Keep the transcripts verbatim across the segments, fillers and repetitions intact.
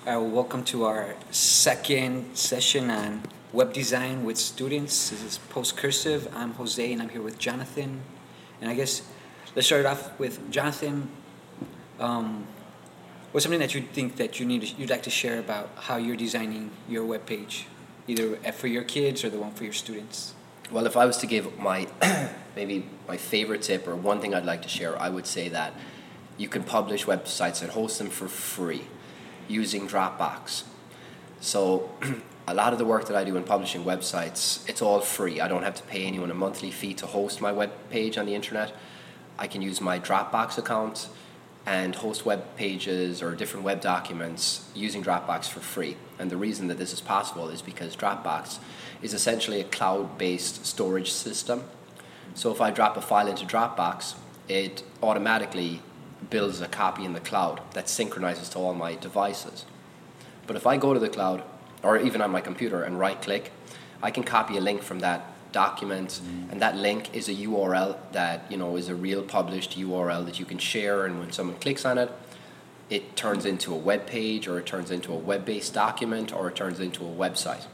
Uh, welcome to our second session on web design with students. This is Post Cursive. I'm Jose, and I'm here with Jonathan. And I guess let's start off with Jonathan. Um, what's something that you think that you need to, you'd like to share about how you're designing your web page, either for your kids or the one for your students? Well, if I was to give my maybe my favorite tip or one thing I'd like to share, I would say that you can publish websites and host them for free using Dropbox. So a lot of the work that I do in publishing websites, it's all free. I don't have to pay anyone a monthly fee to host my web page on the internet. I can use my Dropbox account and host web pages or different web documents using Dropbox for free. And the reason that this is possible is because Dropbox is essentially a cloud-based storage system. So if I drop a file into Dropbox, it automatically builds a copy in the cloud that synchronizes to all my devices. But if I go to the cloud, or even on my computer, and right-click, I can copy a link from that document, and that link is a U R L that, you know, is a real published U R L that you can share, and when someone clicks on it, it turns into a web page, or it turns into a web-based document, or it turns into a website.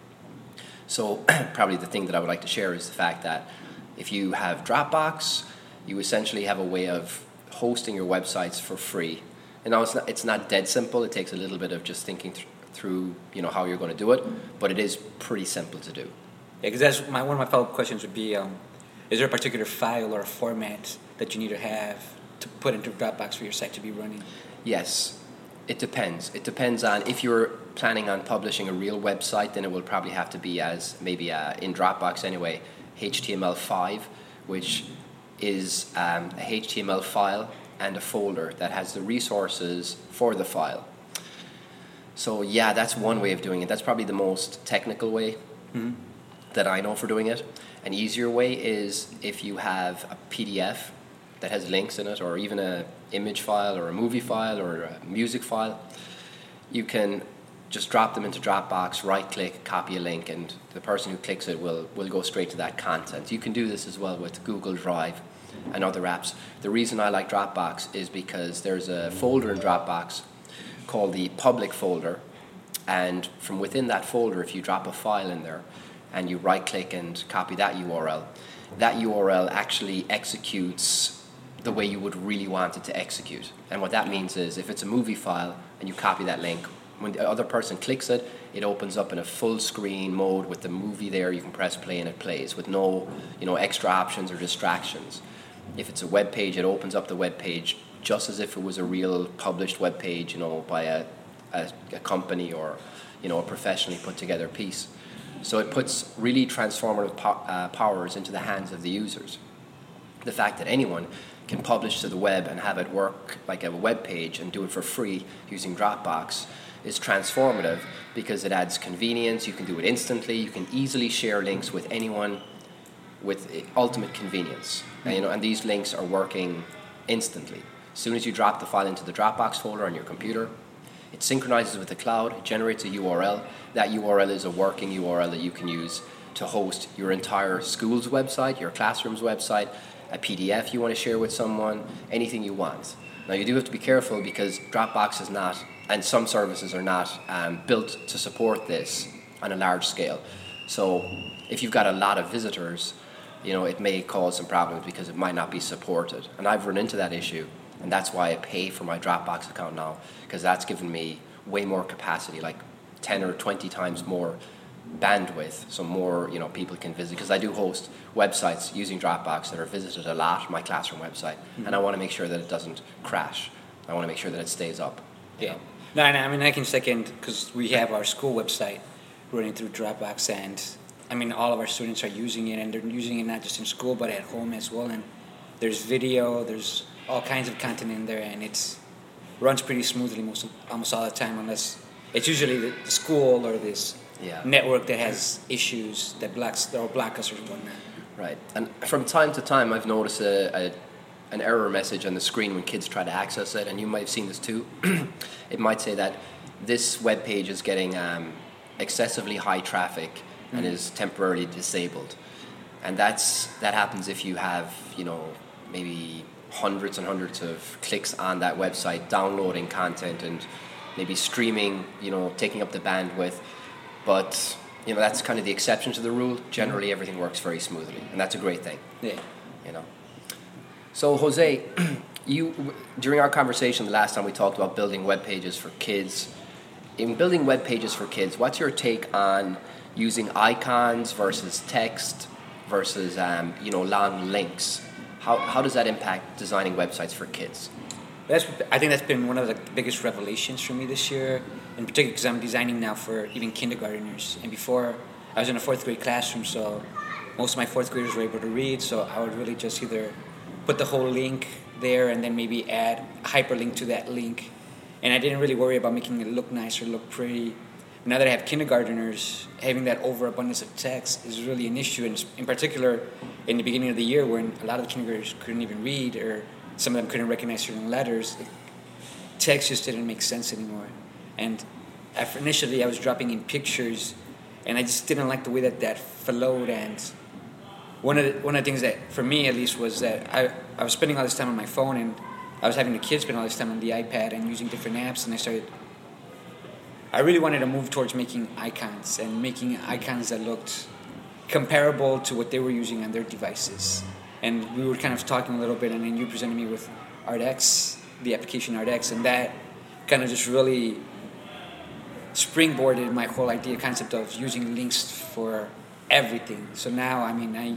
So probably the thing that I would like to share is the fact that if you have Dropbox, you essentially have a way of hosting your websites for free. And now it's not, it's not dead simple. It takes a little bit of just thinking th- through, you know, how you're going to do it, but it is pretty simple to do. Yeah, because that's my one of my follow-up questions would be: um, is there a particular file or a format that you need to have to put into Dropbox for your site to be running? Yes, it depends. It depends on if you're planning on publishing a real website, then it will probably have to be as maybe uh, in Dropbox anyway, H T M L five, which is um, a H T M L file and a folder that has the resources for the file. So yeah, that's one way of doing it. That's probably the most technical way mm-hmm. that I know for doing it. An easier way is if you have a P D F that has links in it, or even a image file or a movie file or a music file, you can just drop them into Dropbox, right-click, copy a link, and the person who clicks it will, will go straight to that content. You can do this as well with Google Drive and other apps. The reason I like Dropbox is because there's a folder in Dropbox called the public folder, and from within that folder, if you drop a file in there and you right-click and copy that U R L, that U R L actually executes the way you would really want it to execute. And what that means is if it's a movie file and you copy that link, when the other person clicks it, it opens up in a full screen mode with the movie there. You can press play and it plays with no, you know, extra options or distractions. If it's a web page, it opens up the web page just as if it was a real published web page, you know, by a, a, a company or, you know, a professionally put together piece. So it puts really transformative po- uh, powers into the hands of the users. The fact that anyone can publish to the web and have it work like a web page and do it for free using Dropbox is transformative because it adds convenience. You can do it instantly. You can easily share links with anyone with ultimate convenience. Mm-hmm. And, you know, and these links are working instantly. As soon as you drop the file into the Dropbox folder on your computer, it synchronizes with the cloud, it generates a U R L. That U R L is a working U R L that you can use to host your entire school's website, your classroom's website, a P D F you want to share with someone, anything you want. Now you do have to be careful because Dropbox is not, and some services are not um, built to support this on a large scale. So if you've got a lot of visitors, you know, it may cause some problems because it might not be supported. And I've run into that issue, and that's why I pay for my Dropbox account now, because that's given me way more capacity, like ten or twenty times more bandwidth, so more, you know, people can visit, because I do host websites using Dropbox that are visited a lot, my classroom website, mm-hmm. and I want to make sure that it doesn't crash. I want to make sure that it stays up. Yeah. Know? No, no, I mean, I can second, because we have our school website running through Dropbox, and I mean, all of our students are using it, and they're using it not just in school, but at home as well, and there's video, there's all kinds of content in there, and it's runs pretty smoothly most almost all the time, unless it's usually the, the school or this yeah. network that has issues that blocks or block us or whatnot. Right, and from time to time, I've noticed a, a an error message on the screen when kids try to access it, and you might have seen this too. It might say that this web page is getting um, excessively high traffic mm-hmm. and is temporarily disabled, and that's that happens if you have, you know, maybe hundreds and hundreds of clicks on that website downloading content and maybe streaming, you know, taking up the bandwidth. But you know, that's kind of the exception to the rule. Generally, everything works very smoothly, and that's a great thing. Yeah. You know. So Jose, you during our conversation the last time we talked about building web pages for kids. In building web pages for kids, what's your take on using icons versus text versus um, you know, long links? How how does that impact designing websites for kids? That's, I think that's been one of the biggest revelations for me this year, in particular because I'm designing now for even kindergarteners. And before, I was in a fourth grade classroom, so most of my fourth graders were able to read, so I would really just either put the whole link there and then maybe add a hyperlink to that link. And I didn't really worry about making it look nice or look pretty. Now that I have kindergarteners, having that overabundance of text is really an issue, and in particular in the beginning of the year when a lot of the kindergartners couldn't even read, or some of them couldn't recognize certain letters, text just didn't make sense anymore. And after initially I was dropping in pictures, and I just didn't like the way that that flowed. And one of the, one of the things that, for me at least, was that I, I was spending all this time on my phone, and I was having the kids spend all this time on the iPad and using different apps, and I started, I really wanted to move towards making icons, and making icons that looked comparable to what they were using on their devices. And we were kind of talking a little bit, and then you presented me with ArtX, the application ArtX, and that kind of just really springboarded my whole idea concept of using links for everything. So now, I mean, I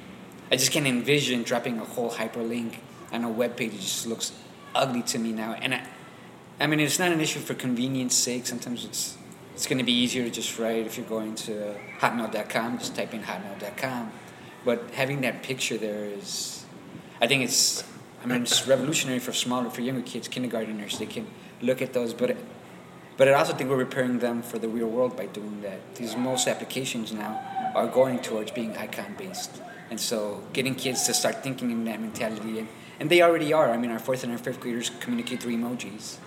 I just can't envision dropping a whole hyperlink on a web page. It just looks ugly to me now. And I, I mean, it's not an issue for convenience sake. Sometimes it's it's going to be easier to just write, if you're going to hotmail dot com, just type in hotmail dot com. But having that picture there is, I think it's, I mean, it's revolutionary for smaller, for younger kids, kindergarteners. They can look at those, but it, but I also think we're preparing them for the real world by doing that. These most applications now are going towards being icon-based. And so getting kids to start thinking in that mentality, and, and they already are. I mean, our fourth and our fifth graders communicate through emojis.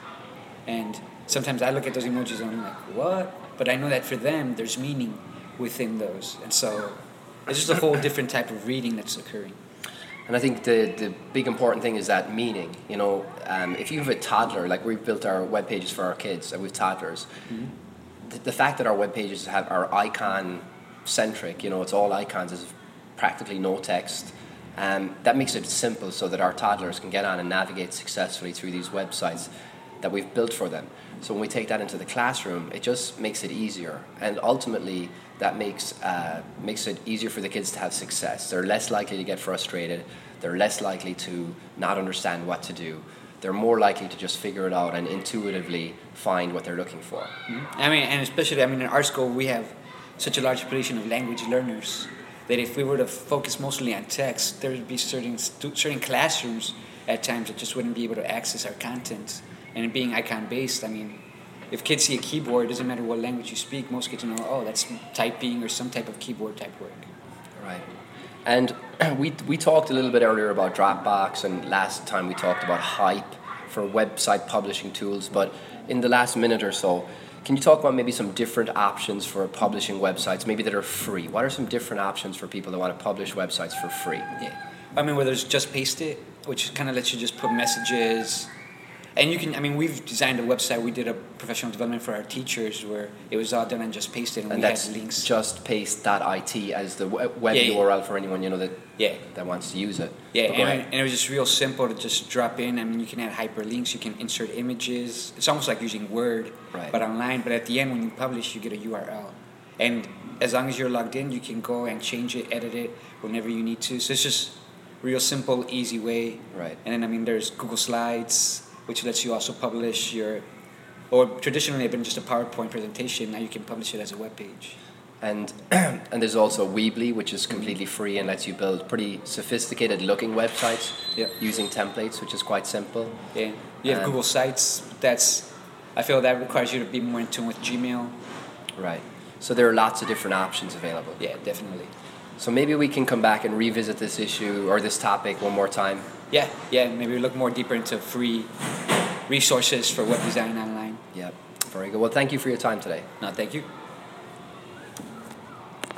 And sometimes I look at those emojis and I'm like, what? But I know that for them, there's meaning within those. And so it's just a whole different type of reading that's occurring. And I think the, the big important thing is that meaning. You know, um, if you have a toddler, like we've built our web pages for our kids, and with toddlers, mm-hmm. the, the fact that our web pages have are icon centric, you know, it's all icons, there's practically no text. Um, that makes it simple so that our toddlers can get on and navigate successfully through these websites that we've built for them. So when we take that into the classroom, it just makes it easier, and ultimately that makes uh, makes it easier for the kids to have success. They're less likely to get frustrated. They're less likely to not understand what to do. They're more likely to just figure it out and intuitively find what they're looking for. Mm-hmm. I mean, and especially, I mean, in our school we have such a large population of language learners that if we were to focus mostly on text, there would be certain stu- certain classrooms at times that just wouldn't be able to access our content. And it being icon-based, I mean, if kids see a keyboard, it doesn't matter what language you speak, most kids know, oh, that's typing or some type of keyboard type work. Right. And we we talked a little bit earlier about Dropbox, and last time we talked about Hype for website publishing tools, but in the last minute or so, can you talk about maybe some different options for publishing websites, maybe that are free? What are some different options for people that want to publish websites for free? Yeah. I mean, whether it's Just Paste It, which kind of lets you just put messages. And you can, I mean, we've designed a website. We did a professional development for our teachers where it was all done on Just Paste It, and, and we that's had links. just paste dot I T as the web yeah, yeah. U R L for anyone, you know, that yeah. that wants to use it. Yeah, and, and it was just real simple to just drop in. I mean, you can add hyperlinks, you can insert images. It's almost like using Word, right. but online. But at the end, when you publish, you get a U R L. And as long as you're logged in, you can go and change it, edit it whenever you need to. So it's just real simple, easy way. Right. And then, I mean, there's Google Slides, which lets you also publish your, or traditionally it's been just a PowerPoint presentation. Now you can publish it as a web page. And and there's also Weebly, which is completely free and lets you build pretty sophisticated looking websites yep. using templates, which is quite simple. Yeah, you have um, Google Sites. That's, I feel that requires you to be more in tune with Gmail. Right. So there are lots of different options available. Yeah, definitely. So maybe we can come back and revisit this issue or this topic one more time. Yeah, yeah. Maybe we look more deeper into free resources for web design online. Yeah, very good. Well, thank you for your time today. No, thank you.